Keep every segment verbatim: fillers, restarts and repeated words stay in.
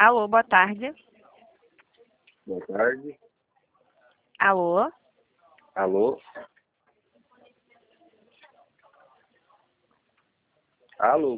Alô, boa tarde. Boa tarde. Alô? Alô? Alô?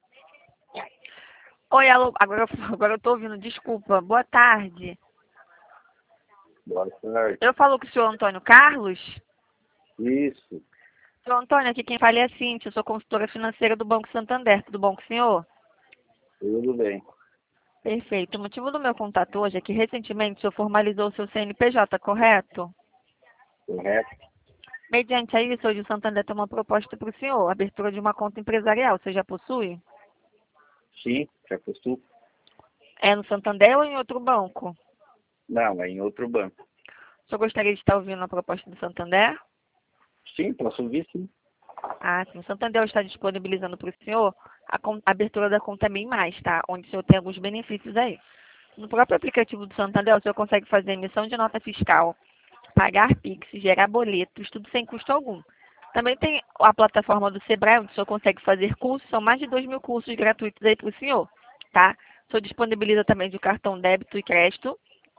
Oi, alô. Agora, eu- agora eu tô ouvindo, desculpa. Boa tarde. Boa tarde. Eu falo com o senhor Antônio Carlos? Isso. Senhor Antônio, aqui quem fala é a Cíntia. Eu sou consultora financeira do Banco Santander. Tudo bom com o senhor? Tudo bem. Perfeito. O motivo do meu contato hoje é que recentemente o senhor formalizou o seu C N P J, correto? Correto? Mediante a isso, hoje o Santander tem uma proposta para o senhor, a abertura de uma conta empresarial. Você já possui? Sim, já postou? É no Santander ou em outro banco? Não, é em outro banco. O senhor gostaria de estar ouvindo a proposta do Santander? Sim, posso ouvir, sim. Ah, sim. O Santander está disponibilizando para o senhor a, con- a abertura da conta Bem Mais, tá? Onde o senhor tem alguns benefícios aí. No próprio aplicativo do Santander, o senhor consegue fazer emissão de nota fiscal, pagar Pix, gerar boletos, tudo sem custo algum. Também tem a plataforma do Sebrae, onde o senhor consegue fazer cursos, são mais de dois mil cursos gratuitos aí para o senhor, tá? O senhor disponibiliza também de cartão débito e crédito,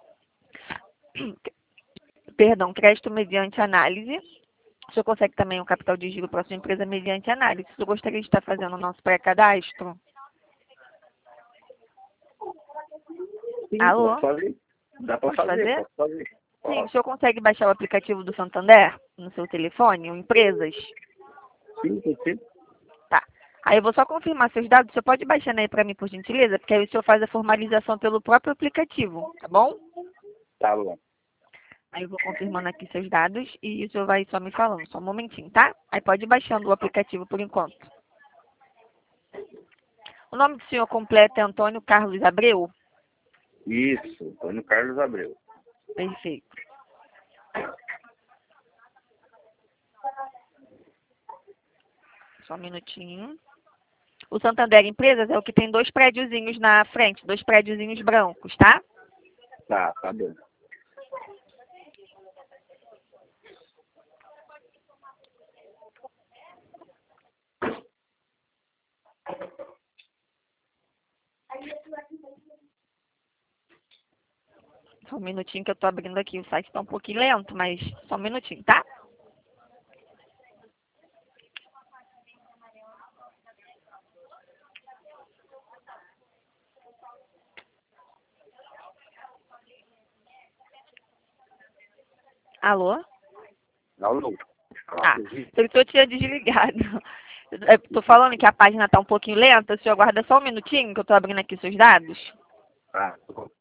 perdão, crédito mediante análise. O senhor consegue também um capital de giro para a sua empresa mediante análise. O senhor gostaria de estar fazendo o nosso pré-cadastro? Sim, Alô? posso fazer. Dá para Pode fazer, fazer? posso fazer. Sim, o Posso. senhor consegue baixar o aplicativo do Santander no seu telefone, o Empresas? Sim, sim, sim. Tá. Aí eu vou só confirmar seus dados. O senhor pode baixar aí para mim, por gentileza? Porque aí o senhor faz a formalização pelo próprio aplicativo, tá bom? Tá bom. Aí eu vou confirmando aqui seus dados e o senhor vai só me falando. Só um momentinho, tá? Aí pode ir baixando o aplicativo por enquanto. O nome do senhor completo é Antônio Carlos Abreu? Isso, Antônio Carlos Abreu. Perfeito. Só um minutinho. O Santander Empresas é o que tem dois prédiozinhos na frente, dois prédiozinhos brancos, tá? Tá, tá bom. Só um minutinho que eu tô abrindo aqui. O site tá um pouquinho lento, mas só um minutinho, tá? Alô? Alô? Ah, eu tô tinha desligado. Eu tô falando que a página tá um pouquinho lenta. O senhor aguarda só um minutinho que eu tô abrindo aqui seus dados. Ah, tá bom.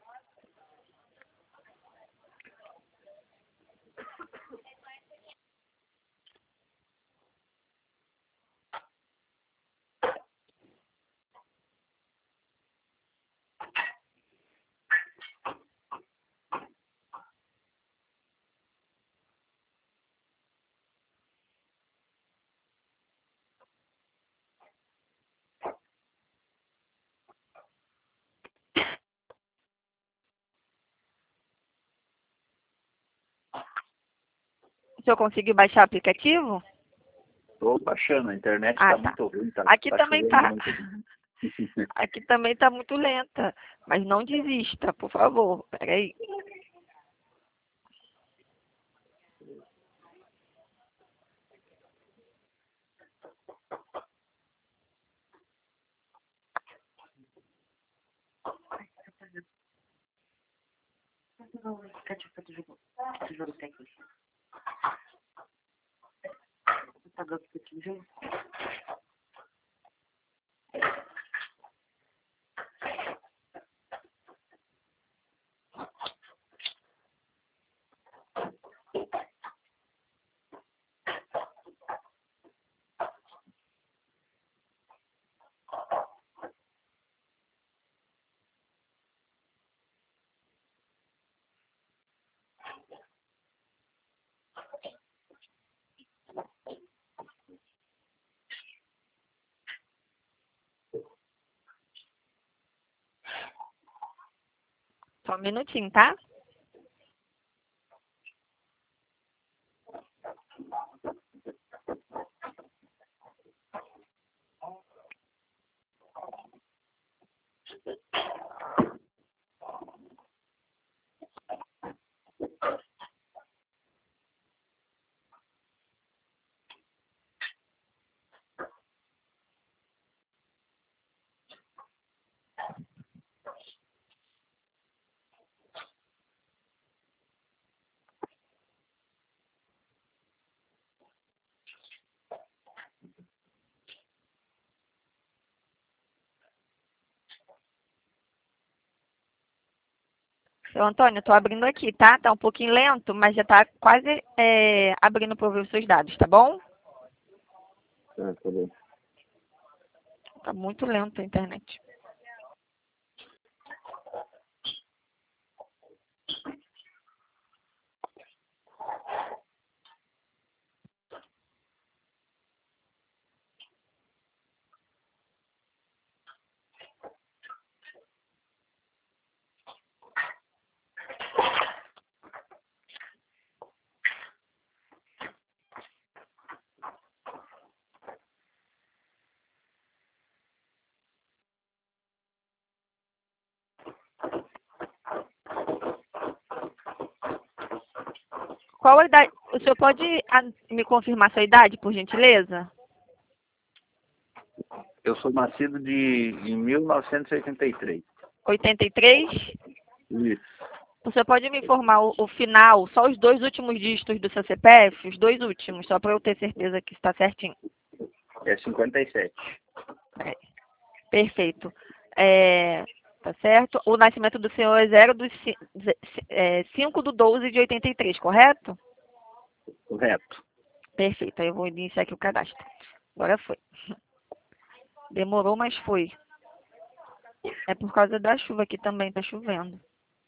O senhor conseguiu baixar o aplicativo? Tô baixando, a internet Ah, tá tá. muito ruim, tá, Aqui tá também chovendo tá. muito. Aqui também tá muito lenta. Mas não desista, por favor. Peraí. Só um minutinho, tá? Seu Antônio, eu tô abrindo aqui, tá? Tá um pouquinho lento, mas já tá quase é, abrindo para ver os seus dados, tá bom? Tá, tá bom. Tá muito lento a internet. Qual a idade? O senhor pode ah, me confirmar sua idade, por gentileza? Eu sou nascido de em mil novecentos e oitenta e três. oitenta e três? Isso. O senhor pode me informar o, o final, só os dois últimos dígitos do seu C P F? Os dois últimos, só para eu ter certeza que está certinho. É cinquenta e sete. É, perfeito. É, tá certo? O nascimento do senhor é zero dos ci- ze- é, cinco do doze de oitenta e três, correto? Correto. Perfeito, aí eu vou iniciar aqui o cadastro. Agora foi. Demorou, mas foi. É por causa da chuva aqui também, tá chovendo.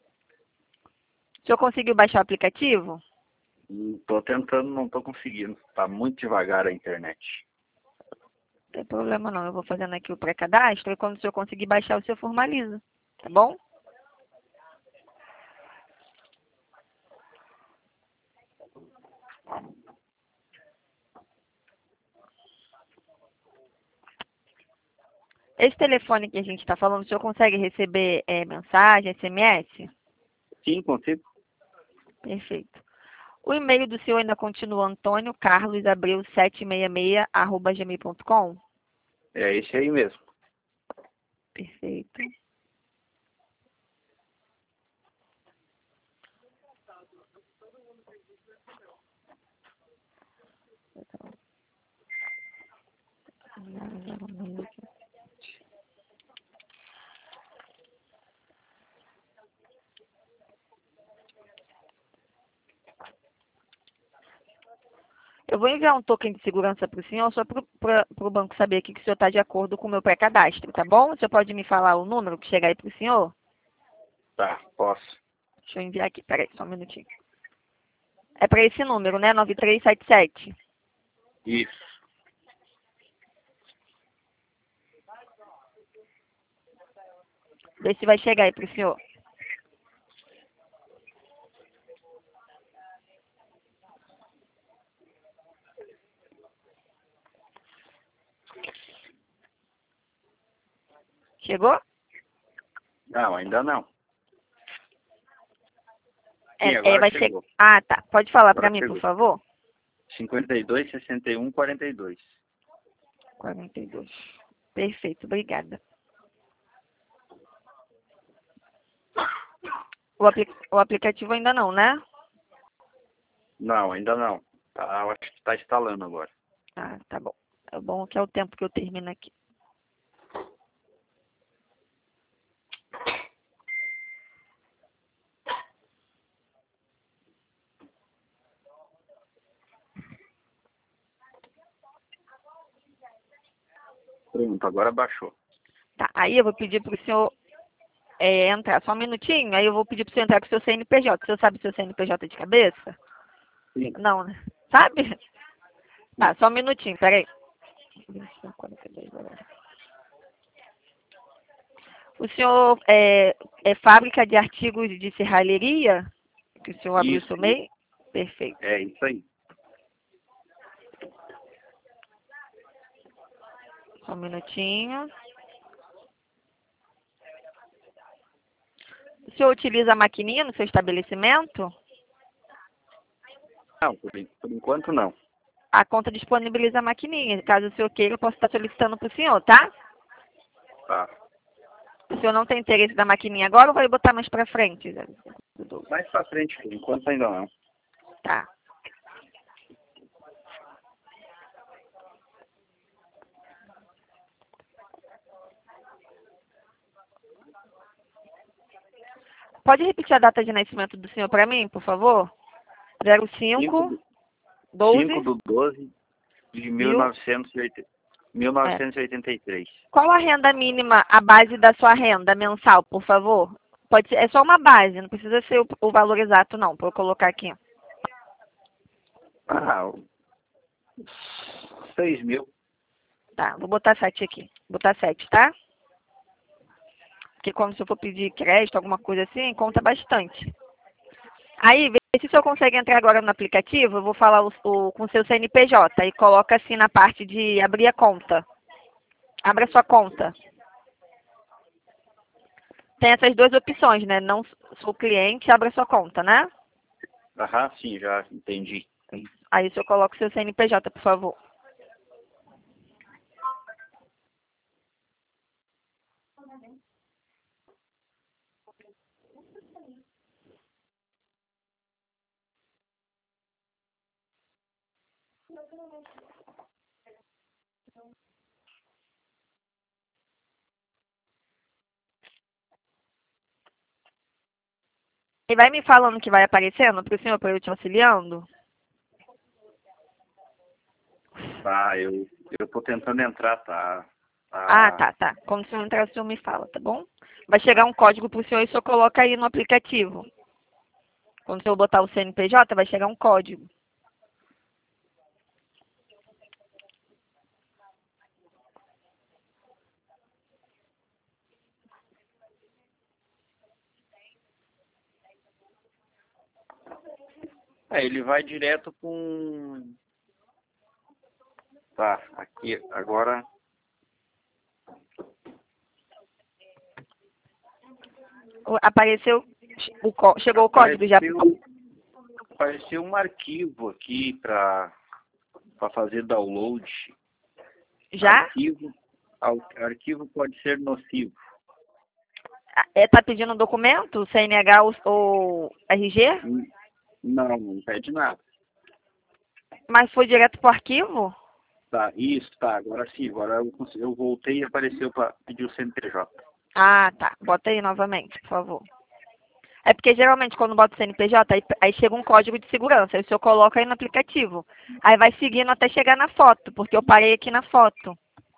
O senhor conseguiu baixar o aplicativo? Tô tentando, não tô conseguindo. Tá muito devagar a internet. Não tem problema não, eu vou fazendo aqui o pré-cadastro e quando o senhor conseguir baixar, o senhor formaliza, tá bom? Esse telefone que a gente está falando, o senhor consegue receber é, mensagem, S M S? Sim, consigo? Perfeito. O e-mail do senhor ainda continua antônio carlos abreu sete seis seis arroba gmail ponto com? É esse aí mesmo. Perfeito. Eu vou enviar um token de segurança para o senhor, só para o banco saber aqui que o senhor está de acordo com o meu pré-cadastro, tá bom? O senhor pode me falar o número que chegar aí para o senhor? Tá, posso. Deixa eu enviar aqui, peraí, só um minutinho. É para esse número, né? nove três sete sete. Isso. Vê se vai chegar aí para o senhor. Chegou? Não, ainda não. É, Sim, é, agora vai chegar. chegou. Ah, tá. Pode falar para Agora mim, por chegou. favor? cinquenta e dois, sessenta e um, quarenta e dois. quarenta e dois. Perfeito, obrigada. O, apli o aplicativo ainda não, né? Não, ainda não. Tá, eu acho que está instalando agora. Ah, tá bom. É bom que é o tempo que eu termino aqui. Pronto, agora baixou. Tá, aí eu vou pedir para o senhor é, entrar. Só um minutinho, aí eu vou pedir para o senhor entrar com o seu C N P J. O senhor sabe o seu C N P J de cabeça? Sim. Não, né? Sabe? Tá, só um minutinho, peraí. O senhor é, é fábrica de artigos de serralheria? Que o senhor abriu o seu Isso, M E isso. I? Perfeito. É isso aí. Só um minutinho. O senhor utiliza a maquininha no seu estabelecimento? Não, por, en- por enquanto não. A conta disponibiliza a maquininha. Caso o senhor queira, eu posso estar solicitando para o senhor, tá? Tá. Se o senhor não tem interesse da maquininha agora, eu vou botar mais pra frente. Mais pra frente, por enquanto ainda não. Tá. Pode repetir a data de nascimento do senhor para mim, por favor? zero cinco cinco, do, doze, cinco do doze de mil mil. novecentos e oitenta mil É. novecentos e oitenta e três. Qual a renda mínima, a base da sua renda mensal, por favor? Pode ser, é só uma base, não precisa ser o, o valor exato, não, para eu colocar aqui. Ah, seis mil. Tá, vou botar sete aqui. Vou botar sete, tá? Porque quando se eu for pedir crédito, alguma coisa assim, conta bastante. Aí, vê se o senhor consegue entrar agora no aplicativo, eu vou falar o, o, com o seu C N P J e coloca assim na parte de abrir a conta. Abra sua conta. Tem essas duas opções, né? Não sou cliente, abra sua conta, né? Aham, sim, já entendi. Aí o senhor coloca o seu C N P J, por favor. E vai me falando que vai aparecendo para o senhor, para eu te auxiliando? Tá, eu, eu tô tentando entrar, tá? Ah, Tá, tá, tá. Quando o senhor entrar, o senhor me fala, tá bom? Vai chegar um código para o senhor e o senhor coloca aí no aplicativo. Quando o senhor botar o C N P J, vai chegar um código. é, ele vai direto com... Tá, aqui, agora... O- Apareceu, o, có- chegou o código já? Apareceu, apareceu um arquivo aqui para para fazer download. Já? Arquivo, Ar- arquivo pode ser nocivo. É, tá pedindo um documento, C N H ou, ou R G? Hum, Não, não pede nada. Mas foi direto pro arquivo? Tá, isso, tá, agora sim, agora eu, cons- eu voltei e apareceu para pedir o C N P J. Ah, tá. Bota aí novamente, por favor. É porque geralmente quando bota o C N P J, aí, aí chega um código de segurança. Aí o senhor coloca aí no aplicativo. Aí vai seguindo até chegar na foto, porque eu parei aqui na foto.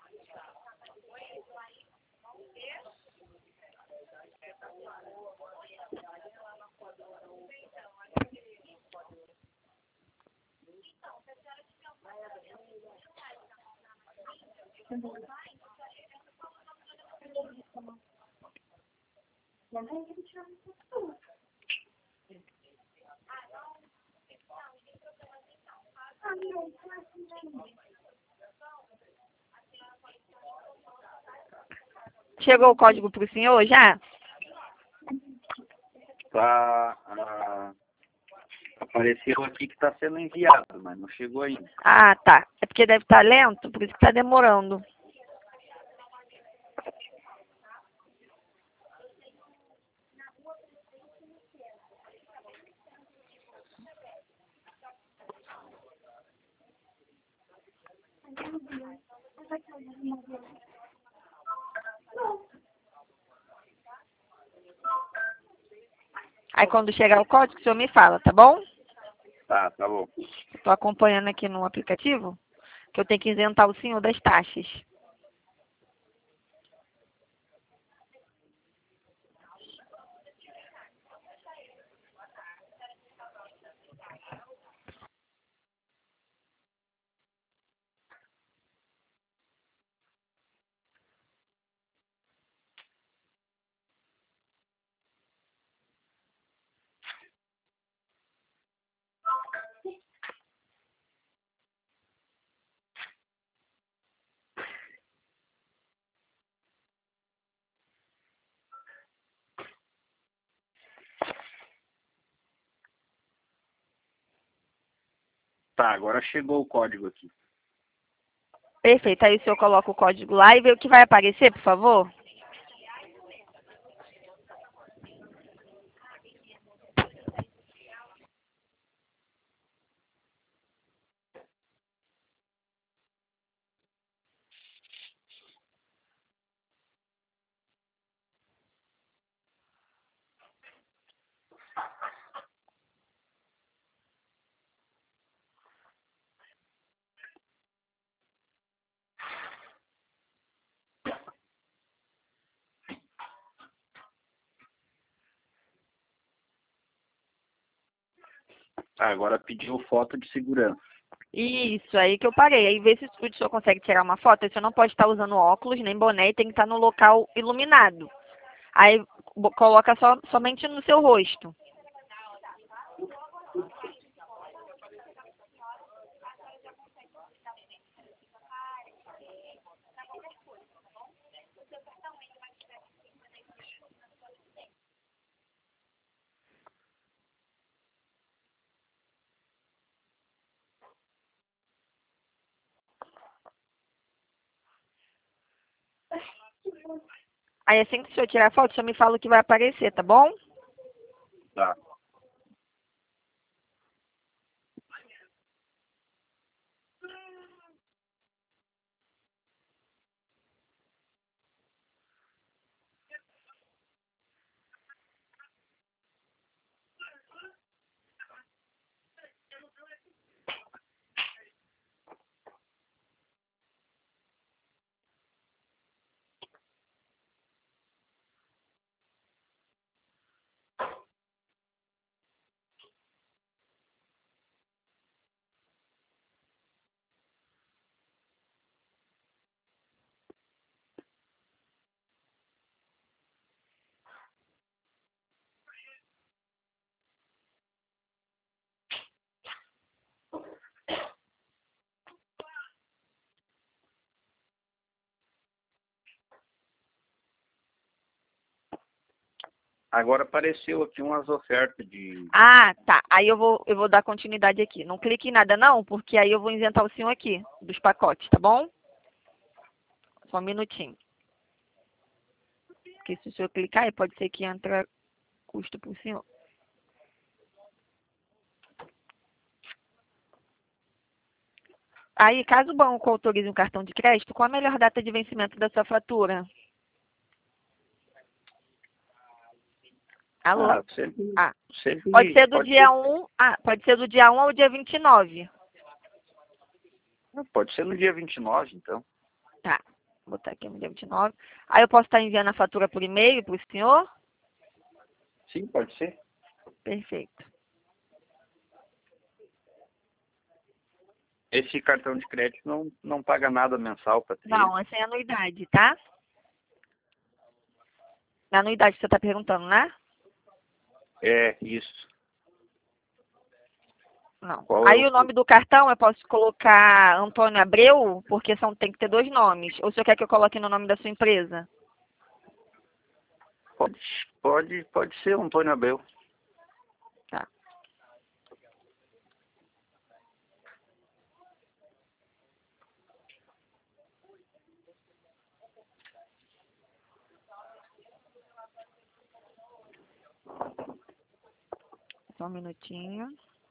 Chegou o código pro senhor já? Tá, ah, apareceu aqui que está sendo enviado, mas não chegou ainda. Ah, tá. É porque deve estar lento, por isso que está demorando. Aí quando chegar o código, o senhor me fala, tá bom? Tá, tá bom. Estou acompanhando aqui no aplicativo, que eu tenho que isentar o senhor das taxas. Tá, agora chegou o código aqui. Perfeito. Aí o senhor coloca o código lá e vê o que vai aparecer, por favor. Ah, agora pediu foto de segurança. Isso, aí que eu parei. Aí vê se o senhor consegue tirar uma foto. O senhor não pode estar usando óculos nem boné e tem que estar no local iluminado. Aí bo- coloca só, somente no seu rosto. Aí assim que o senhor tirar a foto, o senhor me fala o que vai aparecer, tá bom? Tá. Agora apareceu aqui umas ofertas de... Ah, tá. Aí eu vou, eu vou dar continuidade aqui. Não clique em nada não, porque aí eu vou isentar o senhor aqui dos pacotes, tá bom? Só um minutinho. Porque se o senhor clicar, aí pode ser que entre custo para o senhor. Aí, caso o banco autorize um cartão de crédito, qual a melhor data de vencimento da sua fatura? Alô? Ah, sempre... Ah, sempre pode ser do pode dia ser, um. Ah, pode ser do dia um ao dia vinte e nove. pode ser no dia vinte e nove, então. Tá. Vou botar aqui no dia vinte e nove. Aí eu posso estar enviando a fatura por e-mail para o senhor? Sim, pode ser. Perfeito. Esse cartão de crédito não, não paga nada mensal para ter ele. Não, essa é a anuidade, tá? Na anuidade que você está perguntando, né? É, isso. Não. Qual é Aí o o nome custo? do cartão eu posso colocar Antônio Abreu, porque são, tem que ter dois nomes. Ou o senhor quer que eu coloque no nome da sua empresa? Pode, pode, pode ser Antônio Abreu. Tá. Só um minutinho.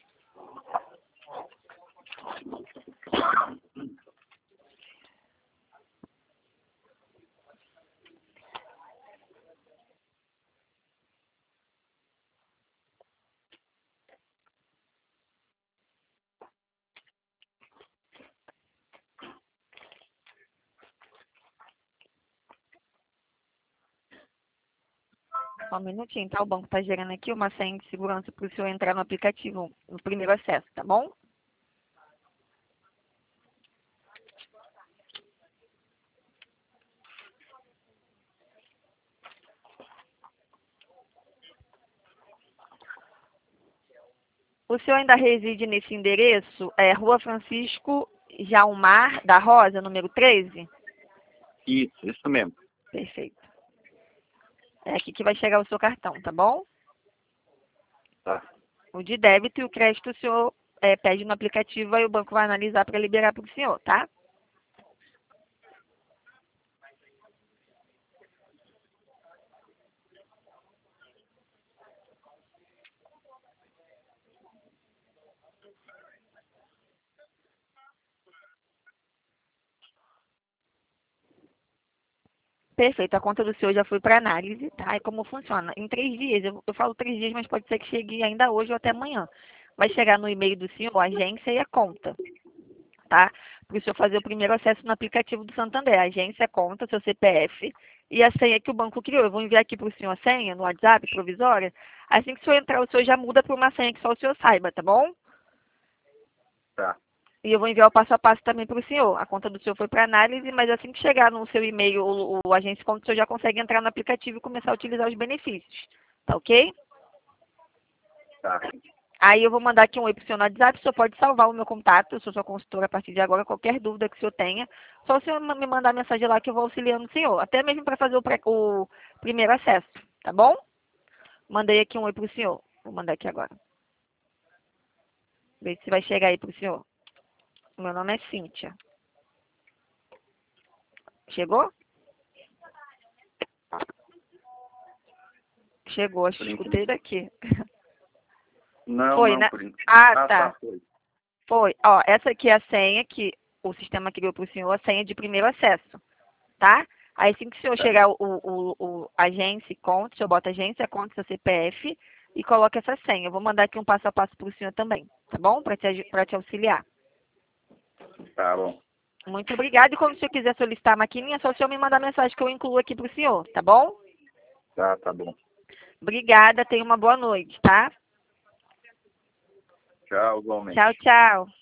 Só um minutinho, tá? O banco está gerando aqui uma senha de segurança para o senhor entrar no aplicativo no primeiro acesso, tá bom? O senhor ainda reside nesse endereço? É Rua Francisco Jalmar da Rosa, número treze? Isso, isso mesmo. Perfeito. É aqui que vai chegar o seu cartão, tá bom? Tá. O de débito e o crédito o senhor é, pede no aplicativo, aí o banco vai analisar para liberar para o senhor, tá? Perfeito, a conta do senhor já foi para análise, tá? E como funciona? Em três dias, eu, eu falo três dias, mas pode ser que chegue ainda hoje ou até amanhã. Vai chegar no e-mail do senhor a agência e a conta, tá? Para o senhor fazer o primeiro acesso no aplicativo do Santander. A agência, a conta, seu C P F e a senha que o banco criou. Eu vou enviar aqui para o senhor a senha no WhatsApp, provisória. Assim que o senhor entrar, o senhor já muda para uma senha que só o senhor saiba, tá bom? E eu vou enviar o passo a passo também para o senhor. A conta do senhor foi para análise, mas assim que chegar no seu e-mail o, o agente conta, o senhor já consegue entrar no aplicativo e começar a utilizar os benefícios. Tá ok? Tá. Aí eu vou mandar aqui um oi para o senhor no WhatsApp, o senhor pode salvar o meu contato, eu sou sua consultora a partir de agora, qualquer dúvida que o senhor tenha, só o senhor me mandar mensagem lá que eu vou auxiliando o senhor, até mesmo para fazer o, pré, o primeiro acesso, tá bom? Mandei aqui um oi para o senhor, vou mandar aqui agora. Vê se vai chegar aí para o senhor. Meu nome é Cíntia. Chegou? Chegou, acho que escutei daqui. Não, Foi, não, né? por enquanto. Ah, Ah, tá. tá, foi. Foi. Ó, essa aqui é a senha que o sistema criou para o senhor, a senha de primeiro acesso, tá? Aí assim que o senhor Tá. chegar o, o, o agência, conta, o senhor bota agência, conta, seu C P F e coloca essa senha. Eu vou mandar aqui um passo a passo para o senhor também, tá bom? Para te, pra te auxiliar. Tá bom. Muito obrigada. E quando o senhor quiser solicitar a maquininha, é só o senhor me mandar mensagem que eu incluo aqui para o senhor, tá bom? Tá, tá bom. Obrigada, tenha uma boa noite, tá? Tchau, igualmente. Tchau, tchau.